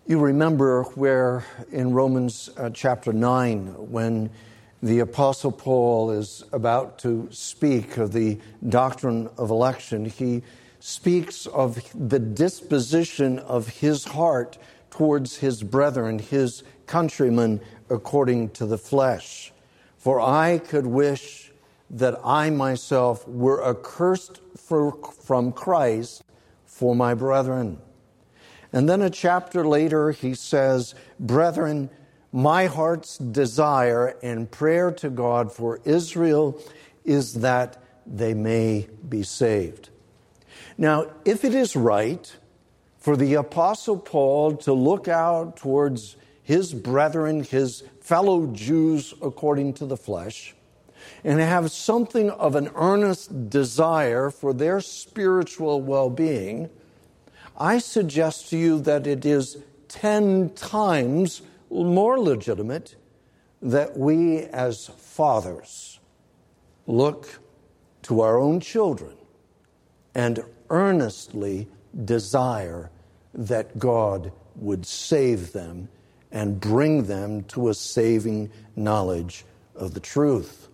You remember where in Romans chapter 9, when the Apostle Paul is about to speak of the doctrine of election, he speaks of the disposition of his heart towards his brethren, his countrymen, according to the flesh. For I could wish that I myself were accursed from Christ for my brethren. And then a chapter later he says, Brethren, my heart's desire and prayer to God for Israel is that they may be saved. Now, if it is right for the Apostle Paul to look out towards his brethren, his fellow Jews according to the flesh, and have something of an earnest desire for their spiritual well-being, I suggest to you that it is 10 times more legitimate that we as fathers look to our own children and earnestly desire that God would save them and bring them to a saving knowledge of the truth.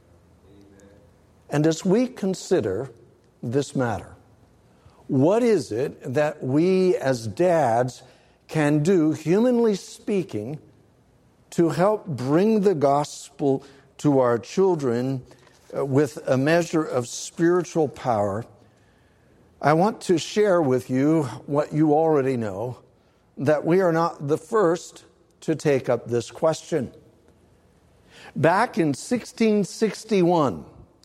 And as we consider this matter, what is it that we as dads can do, humanly speaking, to help bring the gospel to our children with a measure of spiritual power? I want to share with you what you already know, that we are not the first to take up this question. Back in 1661,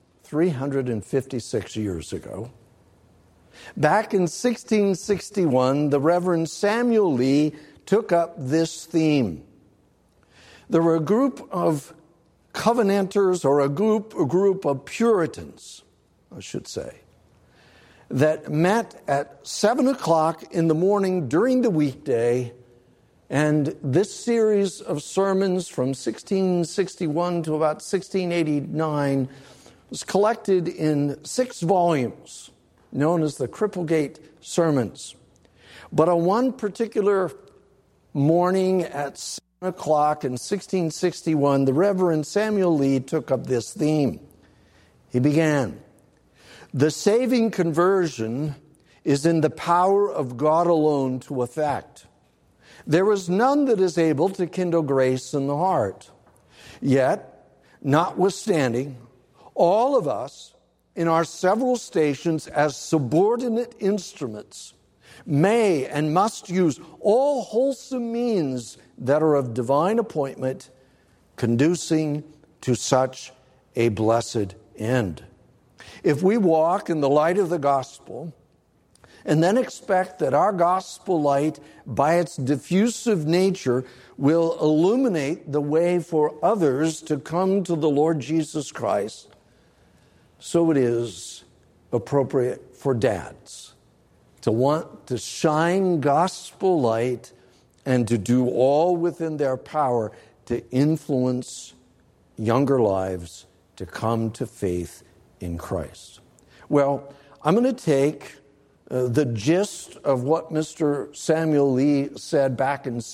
356 years ago, back in 1661, the Reverend Samuel Lee took up this theme. There were a group of Covenanters, or a group of Puritans, I should say, that met at 7 o'clock in the morning during the weekday, and this series of sermons from 1661 to about 1689 was collected in 6 volumes, known as the Cripplegate Sermons. But on one particular morning at 7 o'clock in 1661, the Reverend Samuel Lee took up this theme. He began, "The saving conversion is in the power of God alone to effect. There is none that is able to kindle grace in the heart. Yet, notwithstanding, all of us, in our several stations as subordinate instruments, may and must use all wholesome means that are of divine appointment, conducing to such a blessed end. If we walk in the light of the gospel, and then expect that our gospel light, by its diffusive nature, will illuminate the way for others to come to the Lord Jesus Christ, so it is appropriate for dads to want to shine gospel light and to do all within their power to influence younger lives to come to faith in Christ." Well, I'm going to take the gist of what Mr. Samuel Lee said back in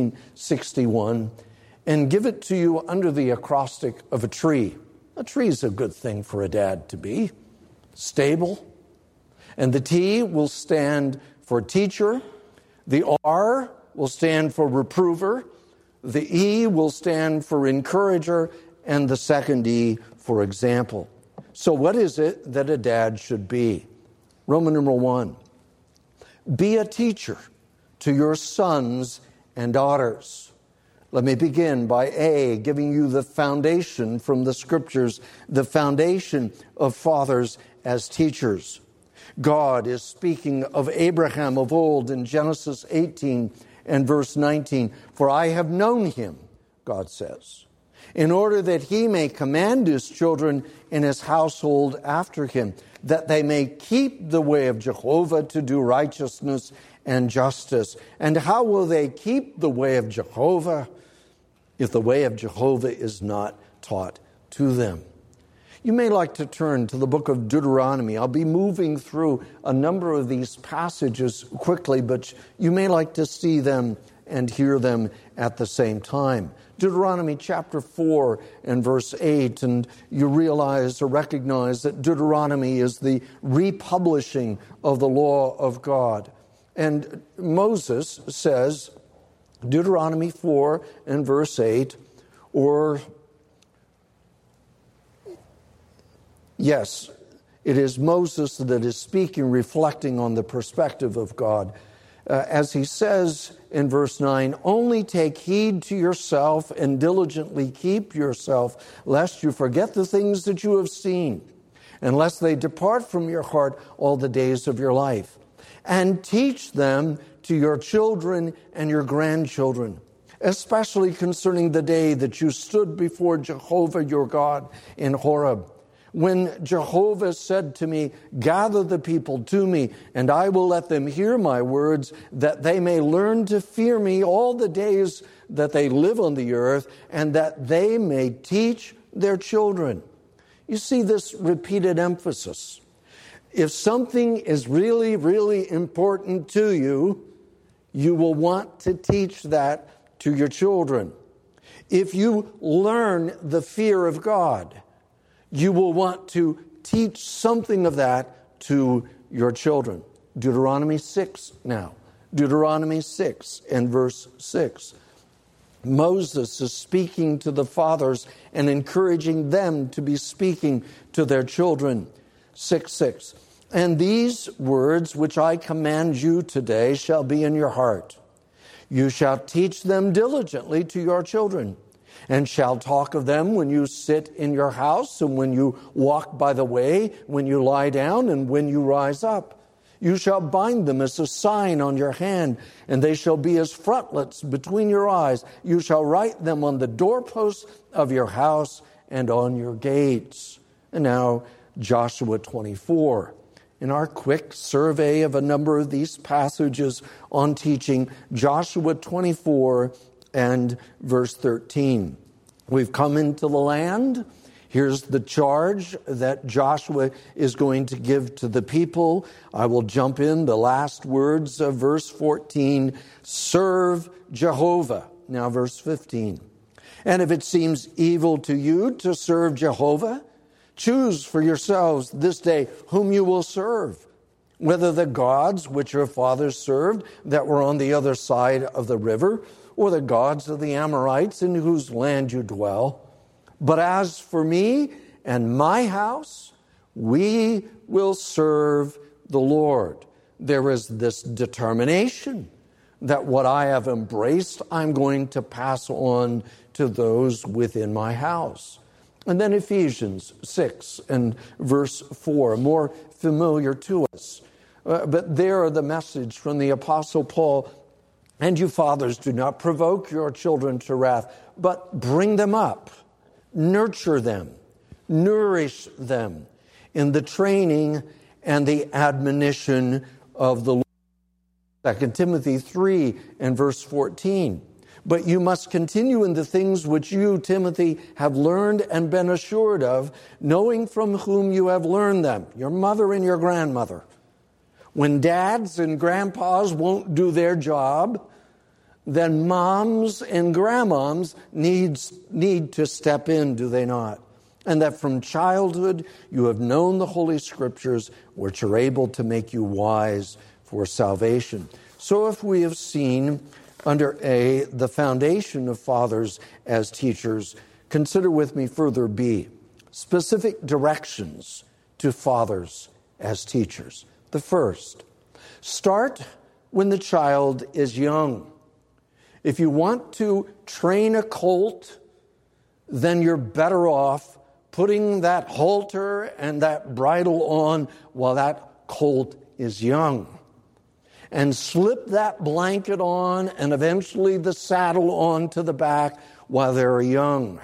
1661 and give it to you under the acrostic of a tree. A tree is a good thing for a dad to be. Stable. And the T will stand for teacher. The R will stand for reprover. The E will stand for encourager. And the second E for example. So what is it that a dad should be? Roman numeral 1. Be a teacher to your sons and daughters. Let me begin by A, giving you the foundation from the Scriptures, the foundation of fathers as teachers. God is speaking of Abraham of old in Genesis 18 and verse 19. "For I have known him," God says, "in order that he may command his children in his household after him, that they may keep the way of Jehovah to do righteousness and justice." And how will they keep the way of Jehovah if the way of Jehovah is not taught to them? You may like to turn to the book of Deuteronomy. I'll be moving through a number of these passages quickly, but you may like to see them and hear them at the same time. Deuteronomy chapter 4 and verse 8, and you realize or recognize that Deuteronomy is the republishing of the law of God. And Moses says, Deuteronomy 4 and verse 8, yes, it is Moses that is speaking, reflecting on the perspective of God. As he says in verse 9, only take heed to yourself and diligently keep yourself, lest you forget the things that you have seen, and lest they depart from your heart all the days of your life. And teach them to your children and your grandchildren, especially concerning the day that you stood before Jehovah your God in Horeb, when Jehovah said to me, gather the people to me, and I will let them hear my words, that they may learn to fear me all the days that they live on the earth, and that they may teach their children. You see this repeated emphasis. If something is really, really important to you, you will want to teach that to your children. If you learn the fear of God, you will want to teach something of that to your children. Deuteronomy 6 now. Deuteronomy 6 and verse 6. Moses is speaking to the fathers and encouraging them to be speaking to their children. 6:6. And these words which I command you today shall be in your heart. You shall teach them diligently to your children, and shall talk of them when you sit in your house, and when you walk by the way, when you lie down, and when you rise up. You shall bind them as a sign on your hand, and they shall be as frontlets between your eyes. You shall write them on the doorposts of your house and on your gates. And now, Joshua 24. In our quick survey of a number of these passages on teaching, Joshua 24 and verse 13. We've come into the land. Here's the charge that Joshua is going to give to the people. I will jump in the last words of verse 14. Serve Jehovah. Now verse 15. And if it seems evil to you to serve Jehovah, choose for yourselves this day whom you will serve, whether the gods which your fathers served that were on the other side of the river, or the gods of the Amorites in whose land you dwell. But as for me and my house, we will serve the Lord. There is this determination that what I have embraced, I'm going to pass on to those within my house. And then Ephesians 6 and verse 4, more familiar to us. But there the message from the Apostle Paul. And you fathers, do not provoke your children to wrath, but bring them up, nurture them, nourish them in the training and the admonition of the Lord. 2 Timothy 3 and verse 14. But you must continue in the things which you, Timothy, have learned and been assured of, knowing from whom you have learned them, your mother and your grandmother. When dads and grandpas won't do their job, then moms and grandmoms need to step in, do they not? And that from childhood you have known the Holy Scriptures, which are able to make you wise for salvation. So if we have seen under A, the foundation of fathers as teachers, consider with me further B, specific directions to fathers as teachers. The first, start when the child is young. If you want to train a colt, then you're better off putting that halter and that bridle on while that colt is young. And slip that blanket on and eventually the saddle on to the back while they're young.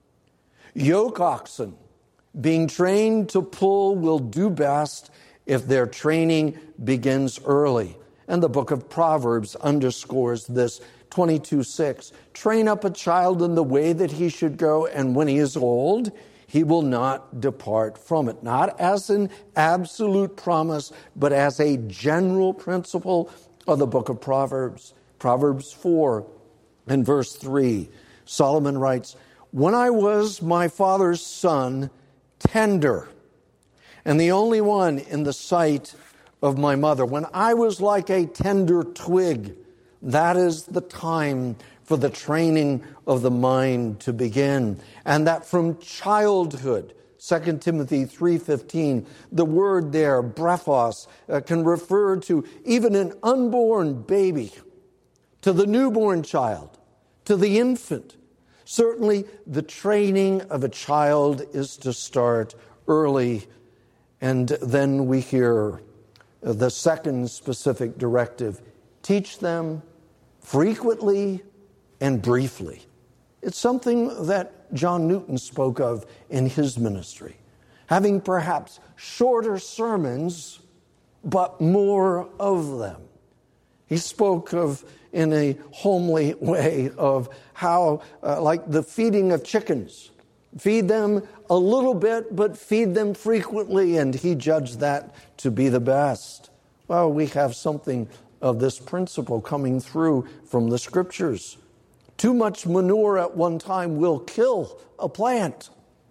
Yoke oxen being trained to pull will do best if their training begins early. And the book of Proverbs underscores this, 22:6. Train up a child in the way that he should go, and when he is old, he will not depart from it. Not as an absolute promise, but as a general principle of the book of Proverbs. Proverbs 4 and verse 3, Solomon writes, "When I was my father's son, tender, and the only one in the sight of my mother, when I was like a tender twig, that is the time for the training of the mind to begin." And that from childhood, 2 Timothy 3:15, the word there, brephos, can refer to even an unborn baby, to the newborn child, to the infant. Certainly, the training of a child is to start early. And then we hear the second specific directive: teach them frequently and briefly. It's something that John Newton spoke of in his ministry, having perhaps shorter sermons, but more of them. He spoke of, in a homely way, of how, like the feeding of chickens, feed them a little bit, but feed them frequently, and he judged that to be the best. Well, we have something of this principle coming through from the Scriptures. Too much manure at one time will kill a plant,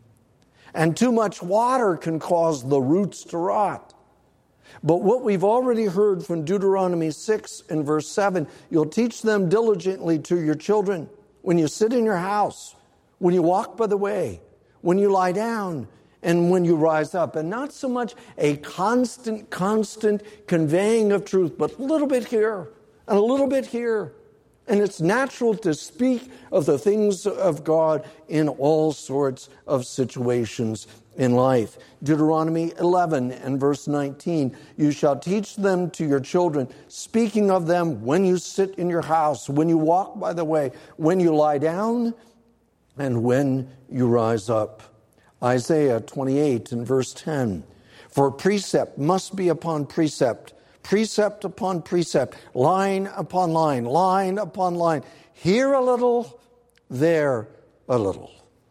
and too much water can cause the roots to rot. But what we've already heard from Deuteronomy 6 and verse 7, you'll teach them diligently to your children when you sit in your house, when you walk by the way, when you lie down, and when you rise up. And not so much a constant conveying of truth, but a little bit here and a little bit here. And it's natural to speak of the things of God in all sorts of situations in life. Deuteronomy 11 and verse 19, you shall teach them to your children, speaking of them when you sit in your house, when you walk by the way, when you lie down, and when you rise up. Isaiah 28 and verse 10, for precept must be upon precept, precept upon precept, line upon line, line upon line, here a little, there a little.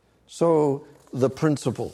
So the principle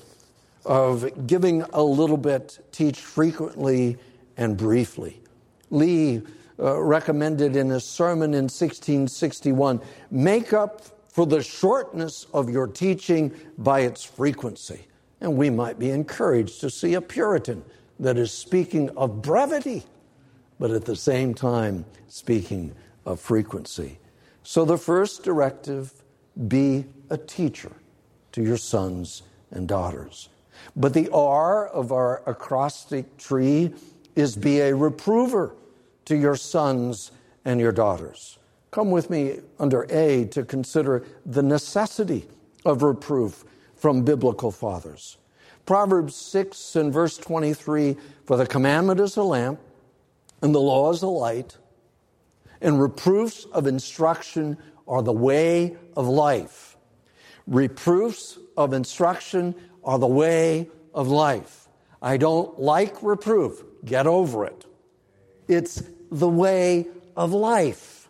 of giving a little bit, teach frequently and briefly. Lee recommended in a sermon in 1661, make up for the shortness of your teaching by its frequency. And we might be encouraged to see a Puritan that is speaking of brevity, but at the same time speaking of frequency. So the first directive, be a teacher to your sons and daughters. But the R of our acrostic tree is be a reprover to your sons and your daughters. Come with me under A to consider the necessity of reproof from biblical fathers. Proverbs 6 and verse 23, for the commandment is a lamp, and the law is a light, and reproofs of instruction are the way of life. Reproofs of instruction are the way of life. I don't like reproof. Get over it. It's the way of life.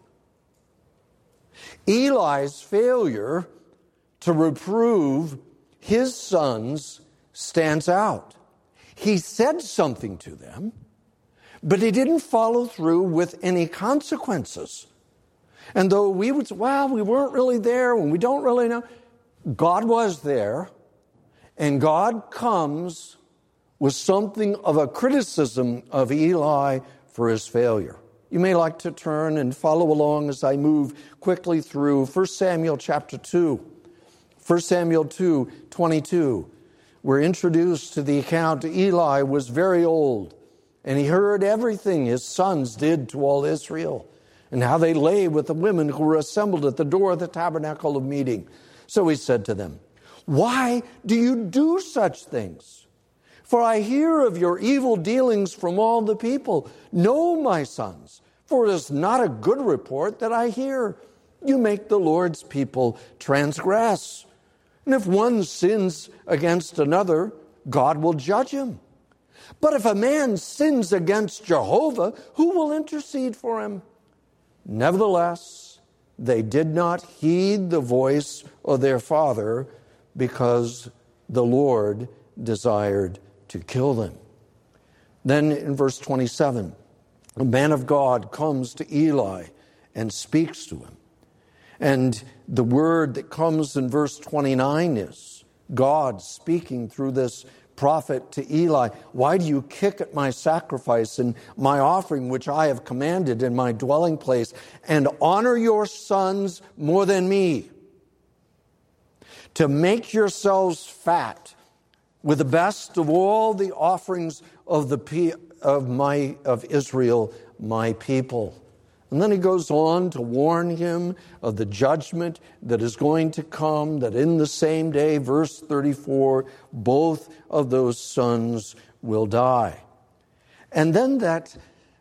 Eli's failure to reprove his sons stands out. He said something to them, but he didn't follow through with any consequences. And though we would say, well, we weren't really there and we don't really know, God was there, and God comes with something of a criticism of Eli for his failure. You may like to turn and follow along as I move quickly through 1 Samuel chapter 2. 1 Samuel 2:22. We're introduced to the account Eli was very old, and he heard everything his sons did to all Israel, and how they lay with the women who were assembled at the door of the tabernacle of meeting. So he said to them, why do you do such things? For I hear of your evil dealings from all the people. No, my sons, for it is not a good report that I hear. You make the Lord's people transgress. And if one sins against another, God will judge him. But if a man sins against Jehovah, who will intercede for him? Nevertheless, they did not heed the voice of their father, because the Lord desired to kill them. Then in verse 27, a man of God comes to Eli and speaks to him. And the word that comes in verse 29 is God speaking through this prophet to Eli. Why do you kick at my sacrifice and my offering, which I have commanded in my dwelling place, and honor your sons more than me, to make yourselves fat with the best of all the offerings of Israel, my people. And then he goes on to warn him of the judgment that is going to come, that in the same day, verse 34, both of those sons will die. And then that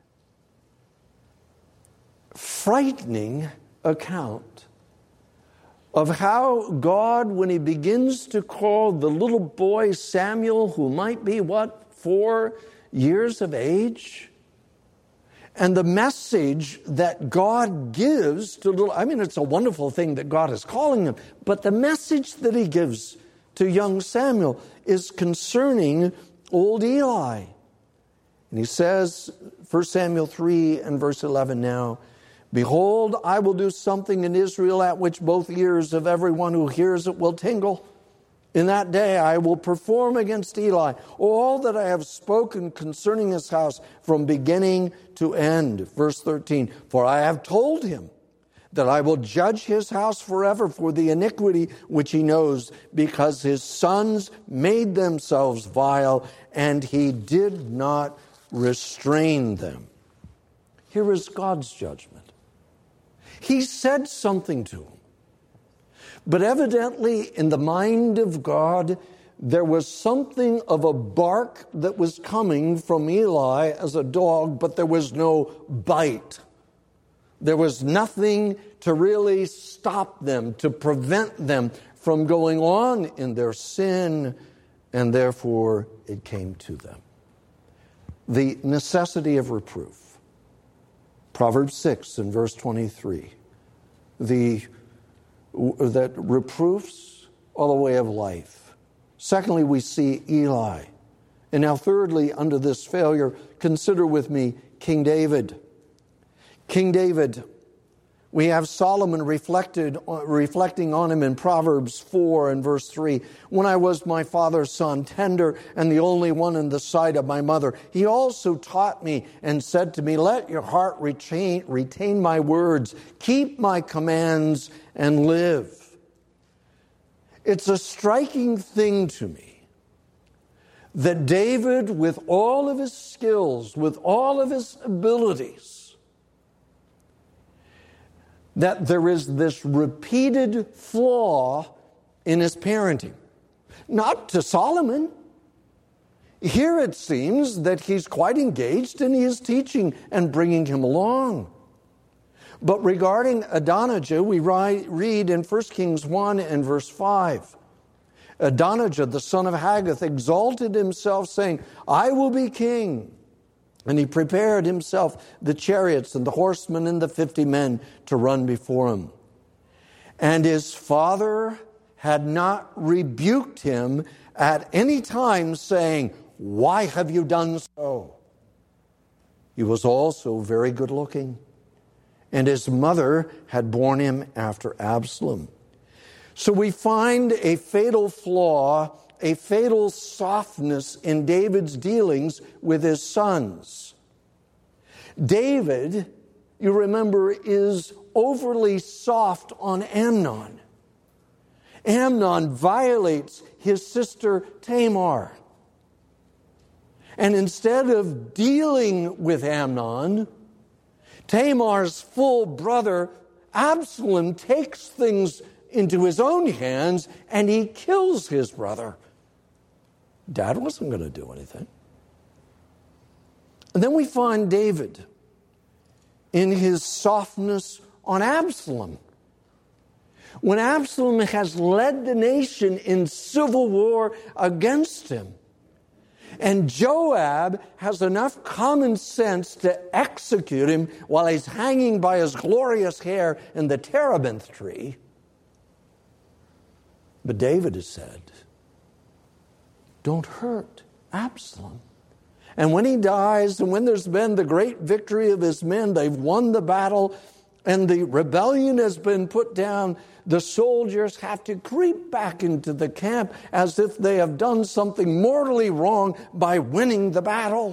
frightening account of how God, when he begins to call the little boy Samuel, who might be, 4 years of age, and the message that God gives to it's a wonderful thing that God is calling him, but the message that he gives to young Samuel is concerning old Eli. And he says, 1 Samuel 3 and verse 11 now, behold, I will do something in Israel at which both ears of everyone who hears it will tingle. In that day I will perform against Eli all that I have spoken concerning his house from beginning to end. Verse 13, for I have told him that I will judge his house forever for the iniquity which he knows, because his sons made themselves vile, and he did not restrain them. Here is God's judgment. He said something to him. But evidently, in the mind of God, there was something of a bark that was coming from Eli as a dog, but there was no bite. There was nothing to really stop them, to prevent them from going on in their sin, and therefore it came to them. The necessity of reproof. Proverbs 6 and verse 23. That reproofs are the way of life. Secondly, we see Eli. And now thirdly, under this failure, consider with me King David. King David, we have Solomon reflecting on him in Proverbs 4 and verse 3. When I was my father's son, tender and the only one in the sight of my mother, he also taught me and said to me, let your heart retain my words, keep my commands and live. It's a striking thing to me that David, with all of his skills, with all of his abilities, that there is this repeated flaw in his parenting. Not to Solomon. Here it seems that he's quite engaged and he is teaching and bringing him along. But regarding Adonijah, we read in 1 Kings 1 and verse 5. Adonijah, the son of Haggith, exalted himself, saying, I will be king. And he prepared himself the chariots and the horsemen and the 50 men to run before him. And his father had not rebuked him at any time, saying, why have you done so? He was also very good looking, and his mother had borne him after Absalom. So we find a fatal flaw, a fatal softness in David's dealings with his sons. David, you remember, is overly soft on Amnon. Amnon violates his sister Tamar. And instead of dealing with Amnon, Tamar's full brother Absalom takes things into his own hands and he kills his brother. Dad wasn't going to do anything. And then we find David in his softness on Absalom. When Absalom has led the nation in civil war against him, and Joab has enough common sense to execute him while he's hanging by his glorious hair in the terebinth tree. But David has said, don't hurt Absalom. And when he dies, and when there's been the great victory of his men, they've won the battle, and the rebellion has been put down, the soldiers have to creep back into the camp as if they have done something mortally wrong by winning the battle.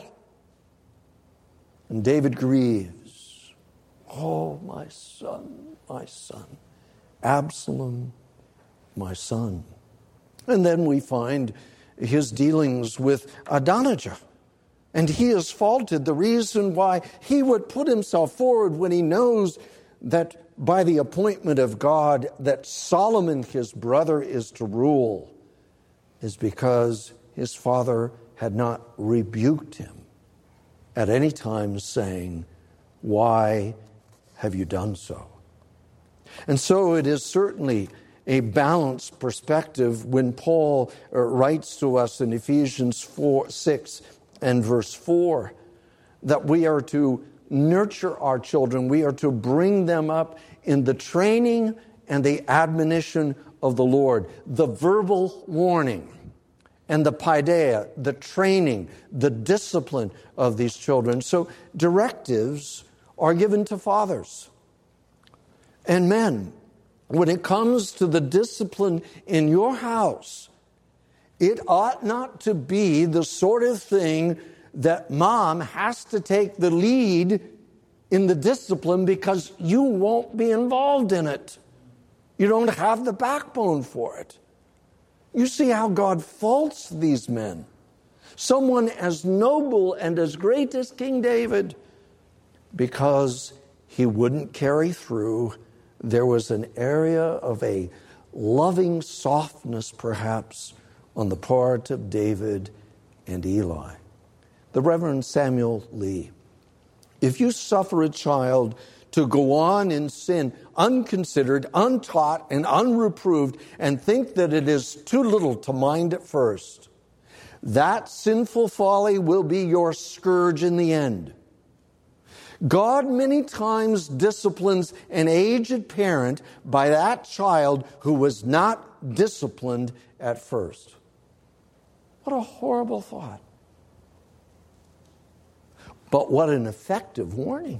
And David grieves. Oh, my son, Absalom, my son. And then we find his dealings with Adonijah. And he is faulted. The reason why he would put himself forward when he knows that by the appointment of God that Solomon, his brother, is to rule, is because his father had not rebuked him at any time, saying, "Why have you done so?" And so it is certainly a balanced perspective when Paul writes to us in Ephesians 6 and verse 4 that we are to nurture our children. We are to bring them up in the training and the admonition of the Lord. The verbal warning and the paideia, the training, the discipline of these children. So directives are given to fathers and men. When it comes to the discipline in your house, it ought not to be the sort of thing that mom has to take the lead in the discipline because you won't be involved in it. You don't have the backbone for it. You see how God faults these men. Someone as noble and as great as King David, because he wouldn't carry through. There was an area of a loving softness, perhaps, on the part of David and Eli. The Reverend Samuel Lee. If you suffer a child to go on in sin, unconsidered, untaught, and unreproved, and think that it is too little to mind at first, that sinful folly will be your scourge in the end. God many times disciplines an aged parent by that child who was not disciplined at first. What a horrible thought. But what an effective warning.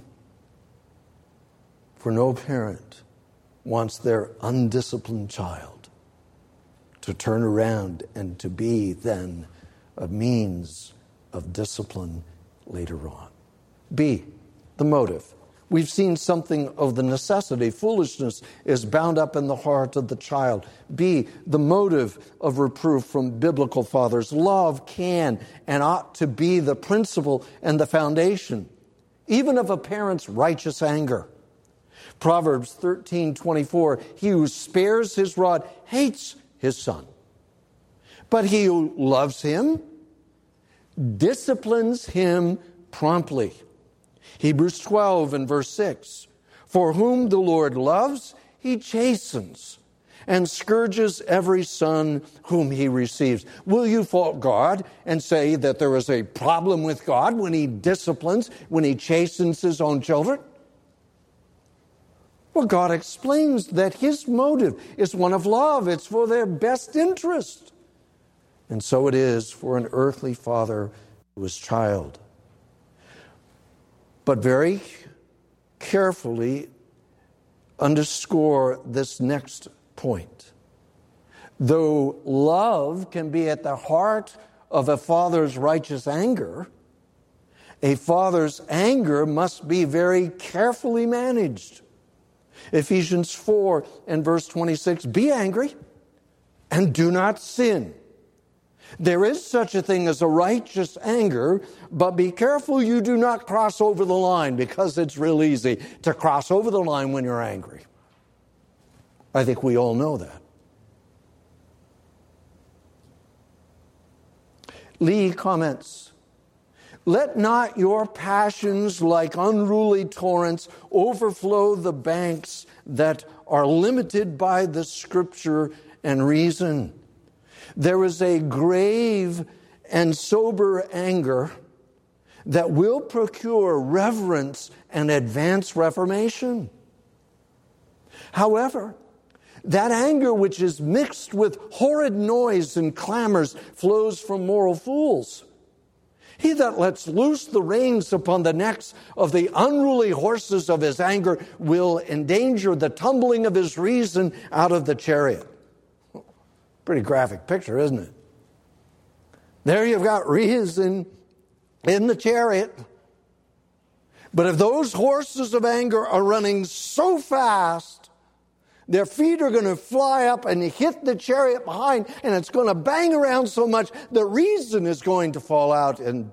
For no parent wants their undisciplined child to turn around and to be then a means of discipline later on. B, the motive. We've seen something of the necessity. Foolishness is bound up in the heart of the child. B, the motive of reproof from biblical fathers. Love can and ought to be the principle and the foundation, even of a parent's righteous anger. Proverbs 13:24, he who spares his rod hates his son, but he who loves him disciplines him promptly. Hebrews 12 and verse 6, for whom the Lord loves, he chastens and scourges every son whom he receives. Will you fault God and say that there is a problem with God when he disciplines, when he chastens his own children? Well, God explains that his motive is one of love. It's for their best interest. And so it is for an earthly father to his child. But very carefully underscore this next point. Though love can be at the heart of a father's righteous anger, a father's anger must be very carefully managed. Ephesians 4 and verse 26, be angry and do not sin. There is such a thing as a righteous anger, but be careful you do not cross over the line, because it's real easy to cross over the line when you're angry. I think we all know that. Lee comments, let not your passions like unruly torrents overflow the banks that are limited by the Scripture and reason. There is a grave and sober anger that will procure reverence and advance reformation. However, that anger which is mixed with horrid noise and clamors flows from moral fools. He that lets loose the reins upon the necks of the unruly horses of his anger will endanger the tumbling of his reason out of the chariot. Pretty graphic picture, isn't it? There you've got reason in the chariot. But if those horses of anger are running so fast, their feet are going to fly up and hit the chariot behind, and it's going to bang around so much that reason is going to fall out, and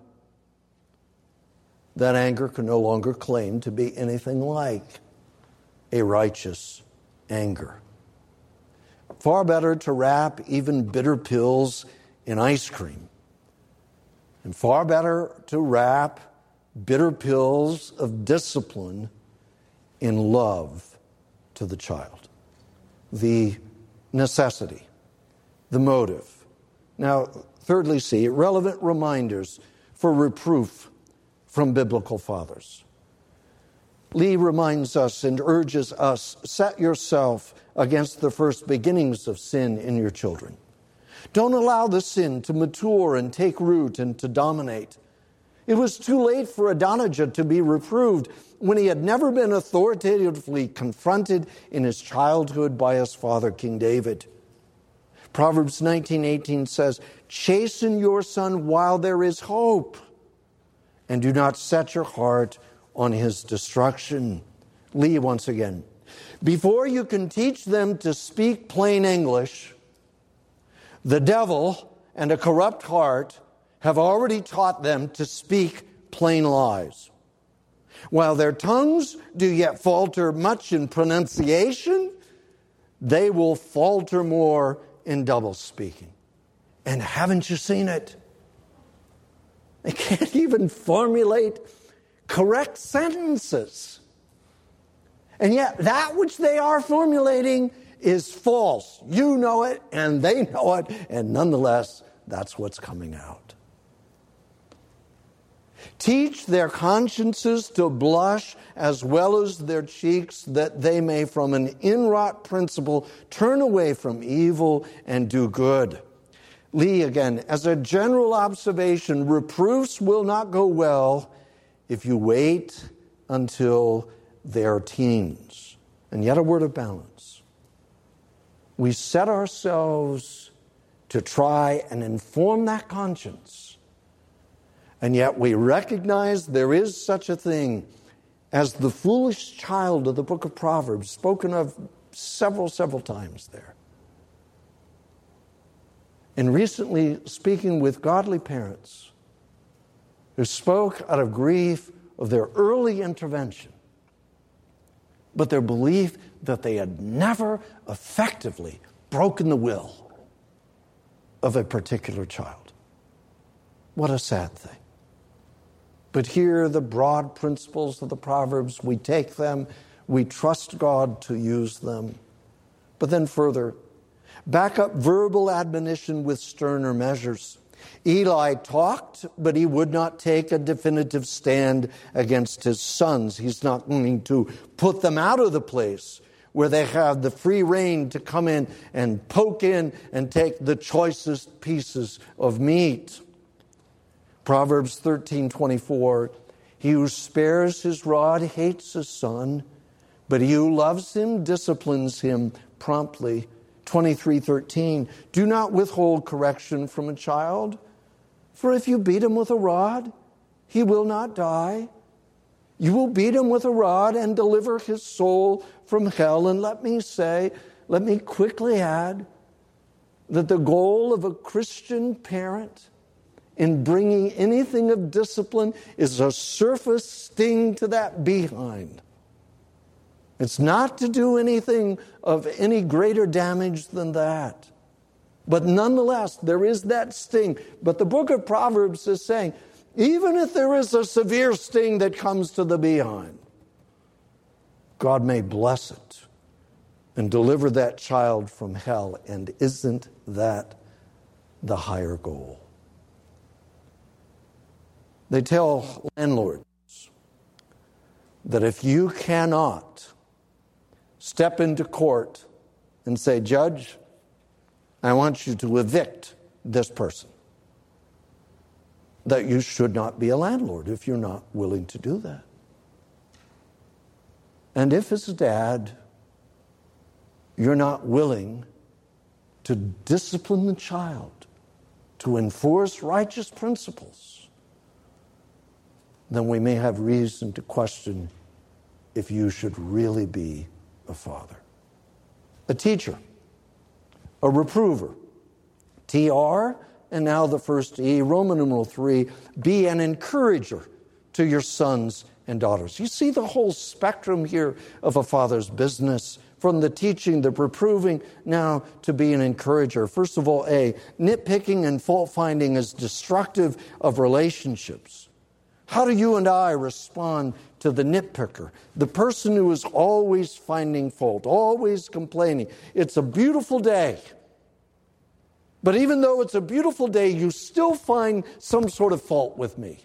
that anger can no longer claim to be anything like a righteous anger. Far better to wrap even bitter pills in ice cream, and far better to wrap bitter pills of discipline in love to the child. The necessity, the motive. Now, thirdly, see, relevant reminders for reproof from biblical fathers. Lee reminds us and urges us, set yourself against the first beginnings of sin in your children. Don't allow the sin to mature and take root and to dominate. It was too late for Adonijah to be reproved when he had never been authoritatively confronted in his childhood by his father, King David. Proverbs 19:18 says, chasten your son while there is hope, and do not set your heart on his destruction. Lee, once again, before you can teach them to speak plain English, the devil and a corrupt heart have already taught them to speak plain lies. While their tongues do yet falter much in pronunciation, they will falter more in double speaking. And haven't you seen it? They can't even formulate correct sentences. And yet that which they are formulating is false. You know it, and they know it, and nonetheless, that's what's coming out. Teach their consciences to blush as well as their cheeks, that they may from an inwrought principle turn away from evil and do good. Lee, again, as a general observation, reproofs will not go well if you wait until they're teens. And yet a word of balance. We set ourselves to try and inform that conscience. And yet we recognize there is such a thing as the foolish child of the book of Proverbs, spoken of several times there. And recently speaking with godly parents who spoke out of grief of their early intervention, but their belief that they had never effectively broken the will of a particular child. What a sad thing. But here, the broad principles of the Proverbs, we take them, we trust God to use them. But then further, back up verbal admonition with sterner measures. Eli talked, but he would not take a definitive stand against his sons. He's not going to put them out of the place where they have the free rein to come in and poke in and take the choicest pieces of meat. Proverbs 13:24, he who spares his rod hates his son, but he who loves him disciplines him promptly. 23:13, do not withhold correction from a child, for if you beat him with a rod, he will not die. You will beat him with a rod and deliver his soul from hell. And let me quickly add that the goal of a Christian parent in bringing anything of discipline is a surface sting to that behind. It's not to do anything of any greater damage than that. But nonetheless, there is that sting. But the book of Proverbs is saying, even if there is a severe sting that comes to the behind, God may bless it and deliver that child from hell. And isn't that the higher goal? They tell landlords that if you cannot step into court and say, Judge, I want you to evict this person, that you should not be a landlord if you're not willing to do that. And if as a dad, you're not willing to discipline the child, to enforce righteous principles, then we may have reason to question if you should really be a father. A teacher, a reprover, TR, and now the first E, Roman numeral 3, be an encourager to your sons and daughters. You see the whole spectrum here of a father's business, from the teaching, the reproving, now to be an encourager. First of all, A, nitpicking and fault-finding is destructive of relationships. How do you and I respond to the nitpicker, the person who is always finding fault, always complaining? It's a beautiful day. But even though it's a beautiful day, you still find some sort of fault with me,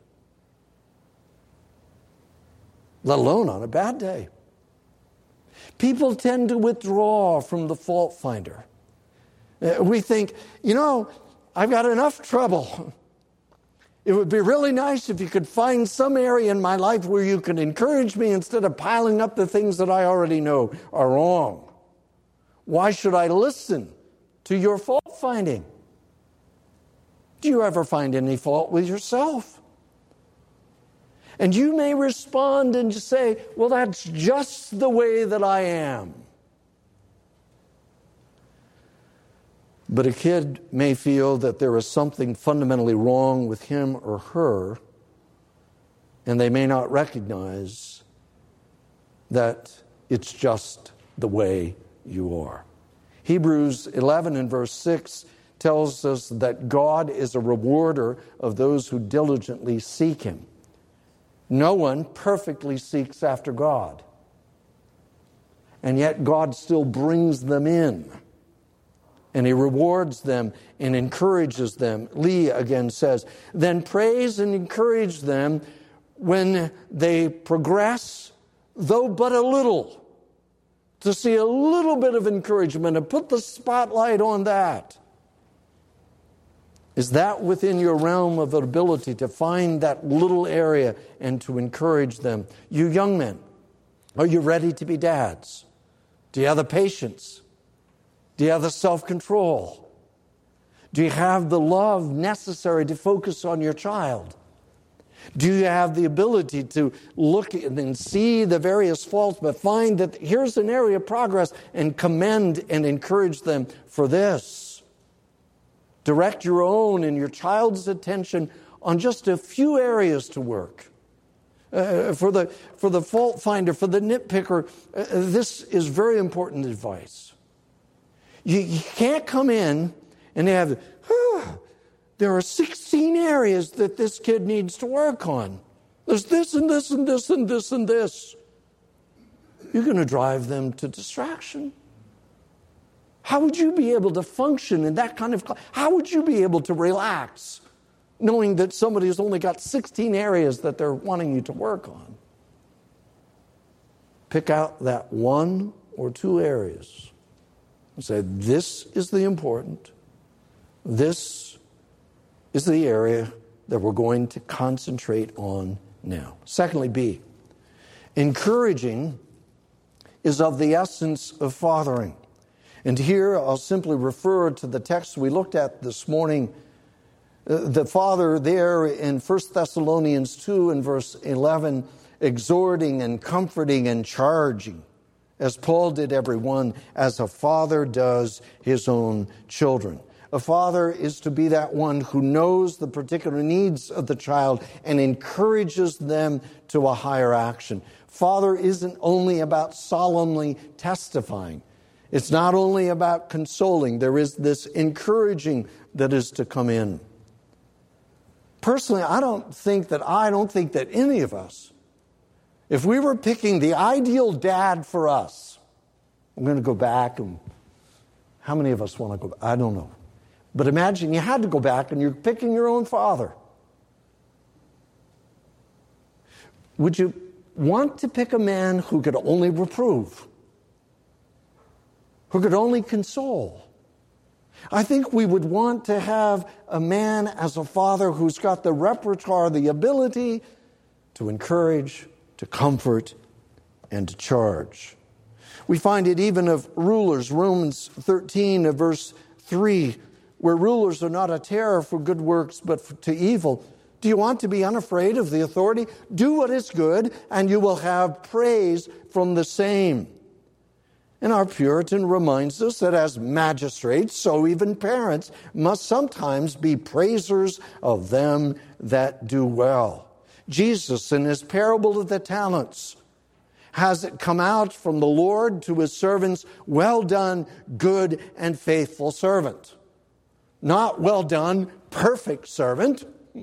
let alone on a bad day. People tend to withdraw from the fault finder. We think, I've got enough trouble. It would be really nice if you could find some area in my life where you can encourage me instead of piling up the things that I already know are wrong. Why should I listen to your fault finding? Do you ever find any fault with yourself? And you may respond and just say, well, that's just the way that I am. But a kid may feel that there is something fundamentally wrong with him or her, and they may not recognize that it's just the way you are. Hebrews 11 and verse 6 tells us that God is a rewarder of those who diligently seek Him. No one perfectly seeks after God. And yet God still brings them in. And He rewards them and encourages them. Lee again says, then praise and encourage them when they progress, though but a little. To see a little bit of encouragement and put the spotlight on that. Is that within your realm of ability to find that little area and to encourage them? You young men, are you ready to be dads? Do you have the patience? Do you have the self-control? Do you have the love necessary to focus on your child? Do you have the ability to look and see the various faults, but find that here's an area of progress and commend and encourage them for this? Direct your own and your child's attention on just a few areas to work. For the fault finder, for the nitpicker, this is very important advice. You can't come in and have, there are 16 areas that this kid needs to work on. There's this and this and this and this and this. You're going to drive them to distraction. How would you be able to function in that kind of class? How would you be able to relax knowing that somebody has only got 16 areas that they're wanting you to work on? Pick out that one or two areas and say, this is the important. This is the area that we're going to concentrate on now. Secondly, B, encouraging is of the essence of fathering. And here I'll simply refer to the text we looked at this morning. The father there in 1 Thessalonians 2 and verse 11, exhorting and comforting and charging, as Paul did everyone, as a father does his own children. A father is to be that one who knows the particular needs of the child and encourages them to a higher action. Father isn't only about solemnly testifying. It's not only about consoling. There is this encouraging that is to come in. Personally, I don't think that any of us, if we were picking the ideal dad for us, I'm going to go back, and how many of us want to go back? I don't know. But imagine you had to go back and you're picking your own father. Would you want to pick a man who could only reprove? Who could only console? I think we would want to have a man as a father who's got the repertoire, the ability to encourage, to comfort, and to charge. We find it even of rulers, Romans 13, verse 3, where rulers are not a terror for good works, but to evil. Do you want to be unafraid of the authority? Do what is good, and you will have praise from the same. And our Puritan reminds us that as magistrates, so even parents must sometimes be praisers of them that do well. Jesus, in his parable of the talents, has it come out from the Lord to his servants, well done, good and faithful servant. Not well done, perfect servant,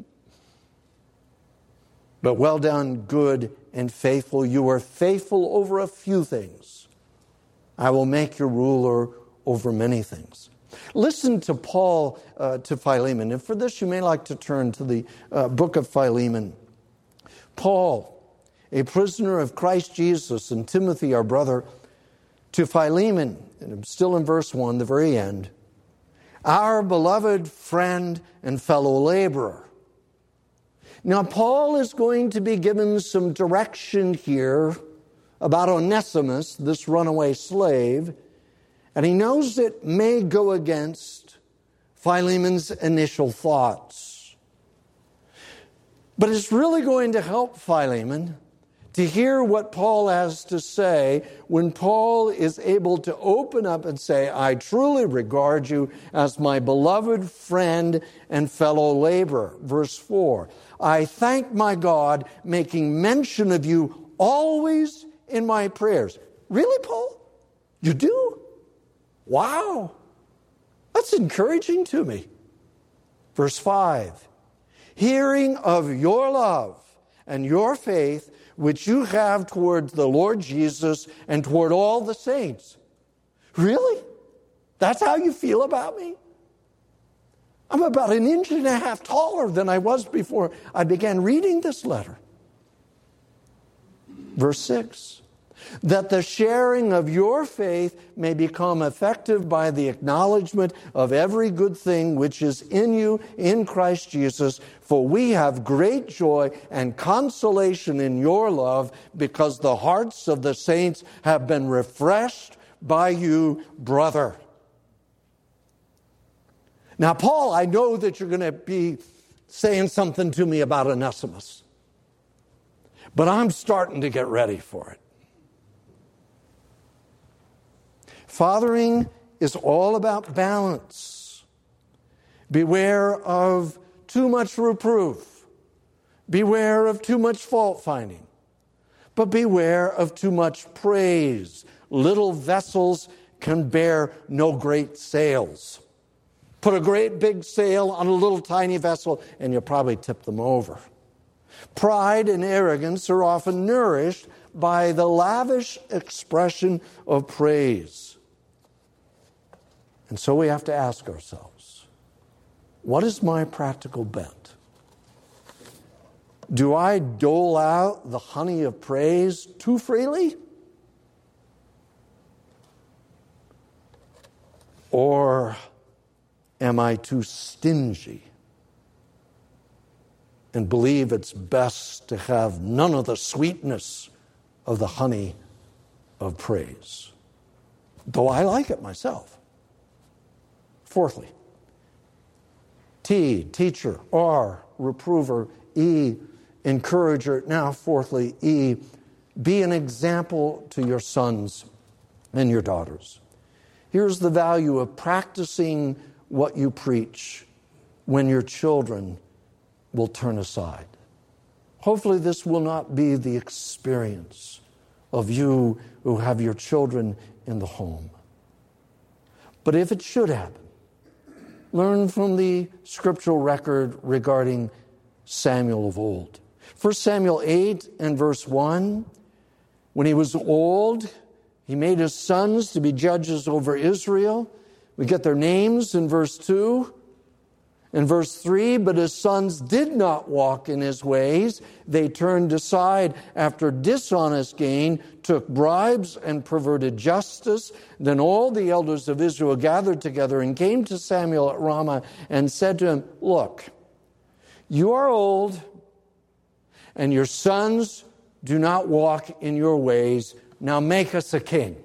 but well done, good and faithful. You are faithful over a few things. I will make you ruler over many things. Listen to Paul to Philemon. And for this, you may like to turn to the book of Philemon. Paul, a prisoner of Christ Jesus, and Timothy, our brother, to Philemon, and I'm still in verse 1, the very end, our beloved friend and fellow laborer. Now, Paul is going to be given some direction here about Onesimus, this runaway slave, and he knows it may go against Philemon's initial thoughts. But it's really going to help Philemon to hear what Paul has to say when Paul is able to open up and say, I truly regard you as my beloved friend and fellow laborer. Verse 4, I thank my God, making mention of you always in my prayers. Really, Paul? You do? Wow. That's encouraging to me. Verse 5, hearing of your love and your faith, which you have toward the Lord Jesus and toward all the saints. Really? That's how you feel about me? I'm about 1.5 inches taller than I was before I began reading this letter. Verse 6, that the sharing of your faith may become effective by the acknowledgement of every good thing which is in you in Christ Jesus. For we have great joy and consolation in your love, because the hearts of the saints have been refreshed by you, brother. Now, Paul, I know that you're going to be saying something to me about Onesimus, but I'm starting to get ready for it. Fathering is all about balance. Beware of too much reproof. Beware of too much fault finding. But beware of too much praise. Little vessels can bear no great sails. Put a great big sail on a little tiny vessel and you'll probably tip them over. Pride and arrogance are often nourished by the lavish expression of praise. And so we have to ask ourselves, what is my practical bent? Do I dole out the honey of praise too freely? Or am I too stingy and believe it's best to have none of the sweetness of the honey of praise? Though I like it myself. Fourthly, T, teacher, R, reprover, E, encourager. Now, fourthly, E, be an example to your sons and your daughters. Here's the value of practicing what you preach when your children will turn aside. Hopefully this will not be the experience of you who have your children in the home. But if it should happen, learn from the scriptural record regarding Samuel of old. 1 Samuel 8 and verse 1, when he was old, he made his sons to be judges over Israel. We get their names in verse 2. In verse 3, but his sons did not walk in his ways. They turned aside after dishonest gain, took bribes, and perverted justice. Then all the elders of Israel gathered together and came to Samuel at Ramah and said to him, look, you are old, and your sons do not walk in your ways. Now make us a king.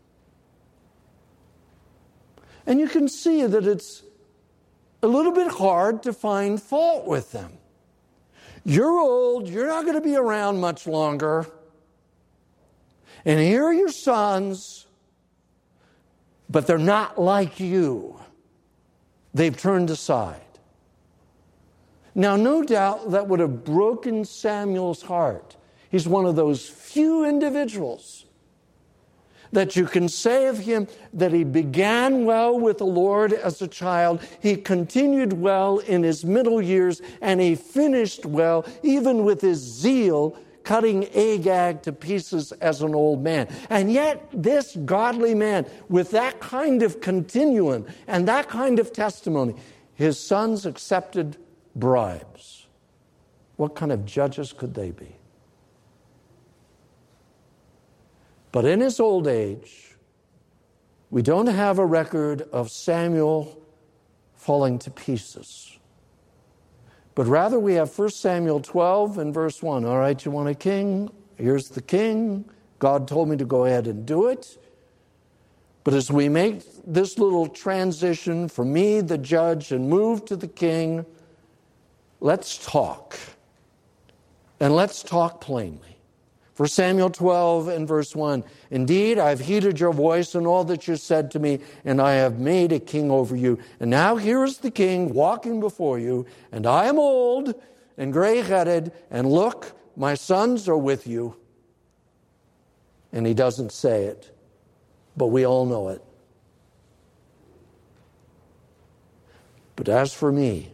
And you can see that it's a little bit hard to find fault with them. You're old, you're not going to be around much longer. And here are your sons, but they're not like you. They've turned aside. Now, no doubt that would have broken Samuel's heart. He's one of those few individuals that you can say of him that he began well with the Lord as a child, he continued well in his middle years, and he finished well, even with his zeal, cutting Agag to pieces as an old man. And yet, this godly man, with that kind of continuum and that kind of testimony, his sons accepted bribes. What kind of judges could they be? But in his old age, we don't have a record of Samuel falling to pieces. But rather we have 1 Samuel 12 and verse 1. All right, you want a king? Here's the king. God told me to go ahead and do it. But as we make this little transition from me, the judge, and move to the king, let's talk. And let's talk plainly. 1 Samuel 12 and verse 1, indeed, I've heeded your voice and all that you said to me, and I have made a king over you. And now here is the king walking before you, and I am old and gray-headed, and look, my sons are with you. And he doesn't say it, but we all know it. But as for me,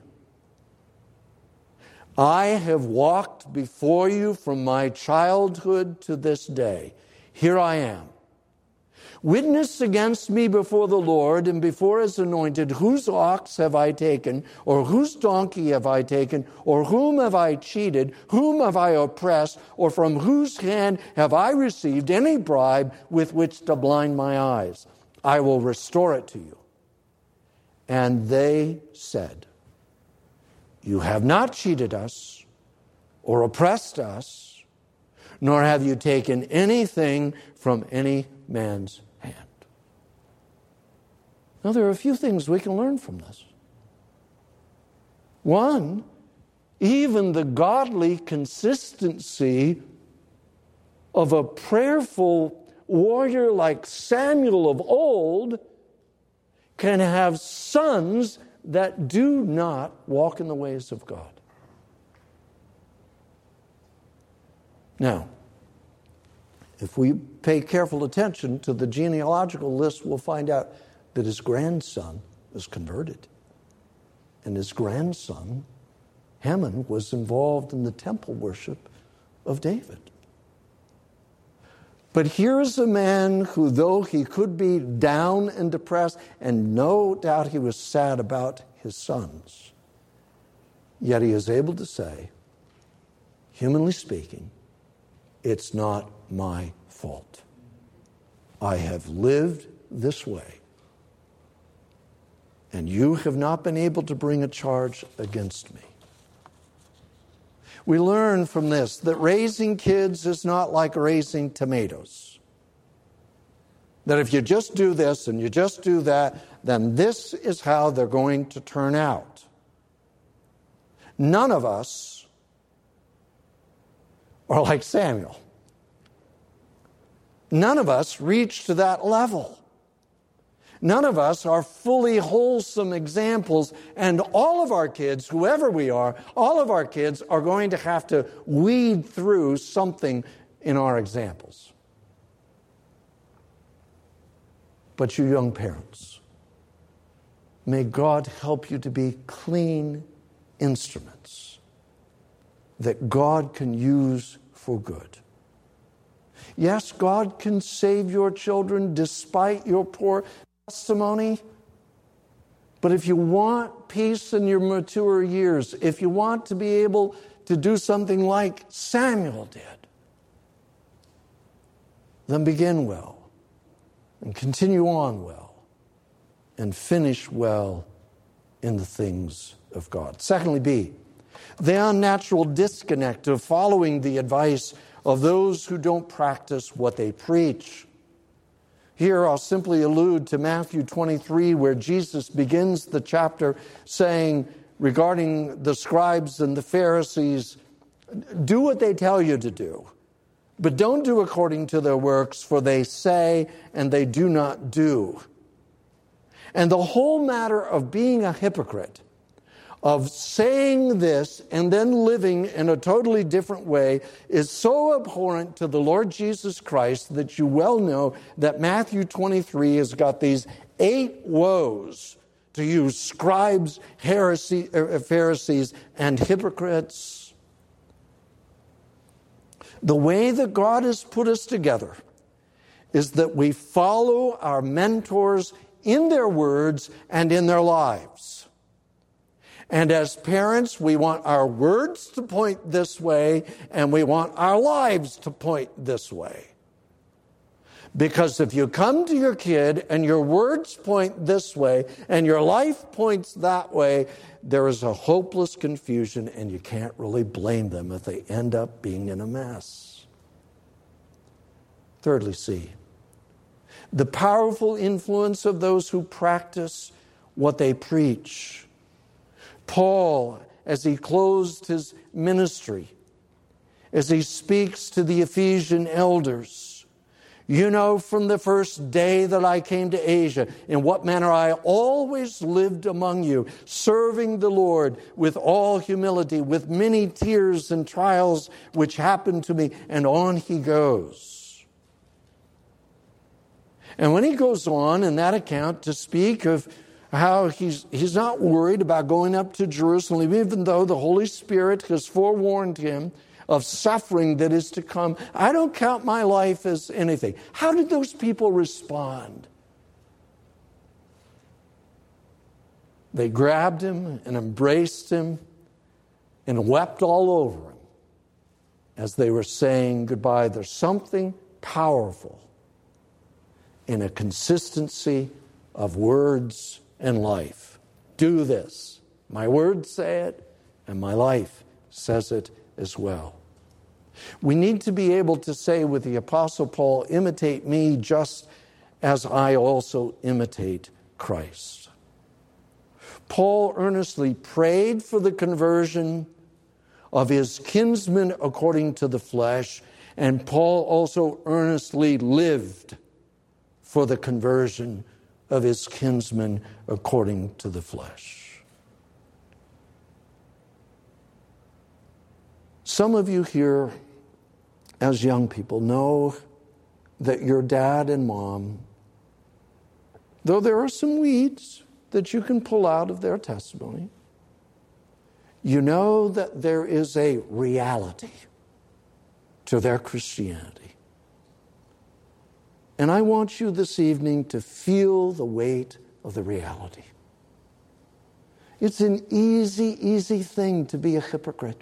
I have walked before you from my childhood to this day. Here I am. Witness against me before the Lord and before his anointed, whose ox have I taken, or whose donkey have I taken, or whom have I cheated, whom have I oppressed, or from whose hand have I received any bribe with which to blind my eyes? I will restore it to you. And they said, you have not cheated us or oppressed us, nor have you taken anything from any man's hand. Now, there are a few things we can learn from this. One, even the godly consistency of a prayerful warrior like Samuel of old can have sons that do not walk in the ways of God. Now, if we pay careful attention to the genealogical list, we'll find out that his grandson was converted. And his grandson, Haman, was involved in the temple worship of David. But here's a man who, though he could be down and depressed, and no doubt he was sad about his sons, yet he is able to say, humanly speaking, it's not my fault. I have lived this way, and you have not been able to bring a charge against me. We learn from this that raising kids is not like raising tomatoes. That if you just do this and you just do that, then this is how they're going to turn out. None of us are like Samuel. None of us reach to that level. None of us are fully wholesome examples, and all of our kids, whoever we are, all of our kids are going to have to weed through something in our examples. But you young parents, may God help you to be clean instruments that God can use for good. Yes, God can save your children despite your poor testimony, But if you want peace in your mature years, if you want to be able to do something like Samuel did, then begin well and continue on well and finish well in the things of God. Secondly, B, the unnatural disconnect of following the advice of those who don't practice what they preach. Here I'll simply allude to Matthew 23, where Jesus begins the chapter saying regarding the scribes and the Pharisees, do what they tell you to do, but don't do according to their works, for they say and they do not do. And the whole matter of being a hypocrite, of saying this and then living in a totally different way, is so abhorrent to the Lord Jesus Christ that you well know that Matthew 23 has got these 8 woes to you scribes, Pharisees, and hypocrites. The way that God has put us together is that we follow our mentors in their words and in their lives. And as parents, we want our words to point this way, and we want our lives to point this way. Because if you come to your kid and your words point this way and your life points that way, there is a hopeless confusion, and you can't really blame them if they end up being in a mess. Thirdly, C, the powerful influence of those who practice what they preach. Paul, as he closed his ministry, as he speaks to the Ephesian elders, you know from the first day that I came to Asia, in what manner I always lived among you, serving the Lord with all humility, with many tears and trials which happened to me, and on he goes. And when he goes on in that account to speak of how he's not worried about going up to Jerusalem, even though the Holy Spirit has forewarned him of suffering that is to come. I don't count my life as anything. How did those people respond? They grabbed him and embraced him and wept all over him as they were saying goodbye. There's something powerful in a consistency of words and life. Do this. My words say it, and my life says it as well. We need to be able to say with the Apostle Paul, imitate me just as I also imitate Christ. Paul earnestly prayed for the conversion of his kinsmen according to the flesh, and Paul also earnestly lived for the conversion of his kinsmen according to the flesh. Some of you here, as young people, know that your dad and mom, though there are some weeds that you can pull out of their testimony, you know that there is a reality to their Christianity. And I want you this evening to feel the weight of the reality. It's an easy thing to be a hypocrite.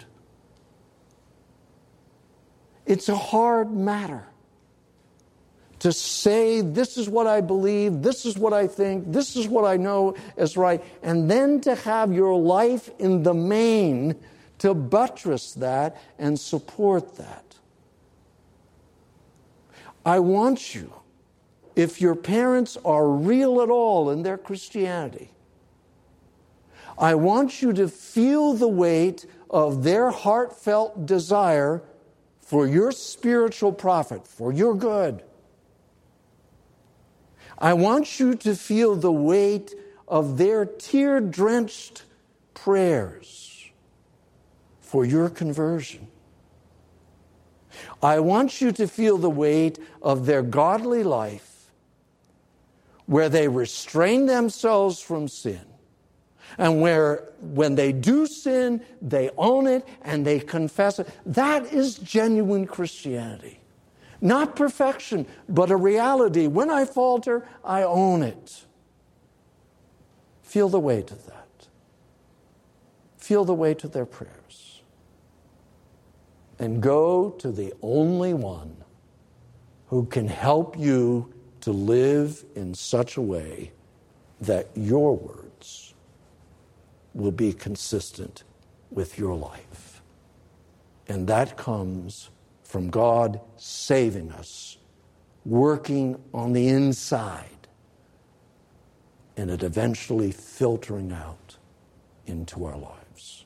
It's a hard matter to say, this is what I believe, this is what I think, this is what I know is right, and then to have your life in the main to buttress that and support that. I want you, if your parents are real at all in their Christianity, I want you to feel the weight of their heartfelt desire for your spiritual profit, for your good. I want you to feel the weight of their tear-drenched prayers for your conversion. I want you to feel the weight of their godly life, where they restrain themselves from sin, and where when they do sin, they own it and they confess it. That is genuine Christianity. Not perfection, but a reality. When I falter, I own it. Feel the weight of that. Feel the weight of their prayers. And go to the only one who can help you to live in such a way that your words will be consistent with your life. And that comes from God saving us, working on the inside, and it eventually filtering out into our lives.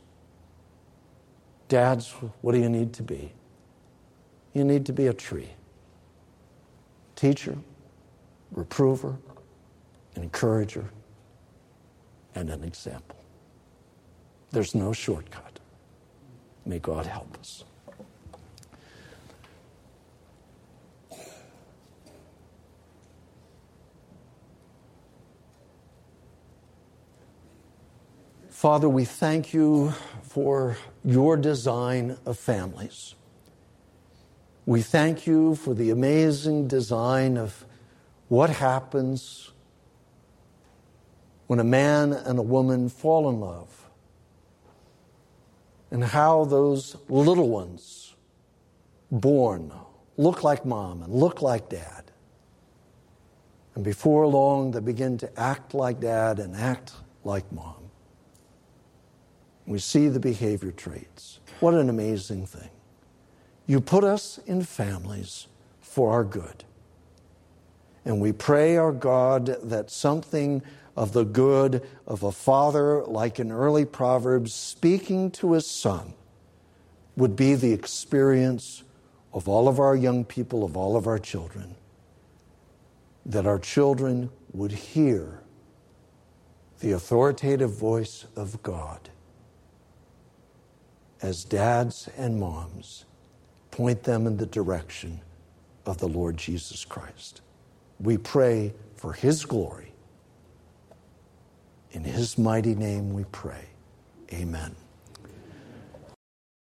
Dads, what do you need to be? You need to be a tree. Teacher, reprover, encourager, and an example. There's no shortcut. May God help us. Father, we thank you for your design of families. We thank you for the amazing design of what happens when a man and a woman fall in love, and how those little ones born look like mom and look like dad. And before long, they begin to act like dad and act like mom. We see the behavior traits. What an amazing thing. You put us in families for our good. And we pray, our God, that something of the good of a father, like in early Proverbs, speaking to his son, would be the experience of all of our young people, of all of our children. That our children would hear the authoritative voice of God as dads and moms point them in the direction of the Lord Jesus Christ. We pray for his glory. In his mighty name we pray. Amen.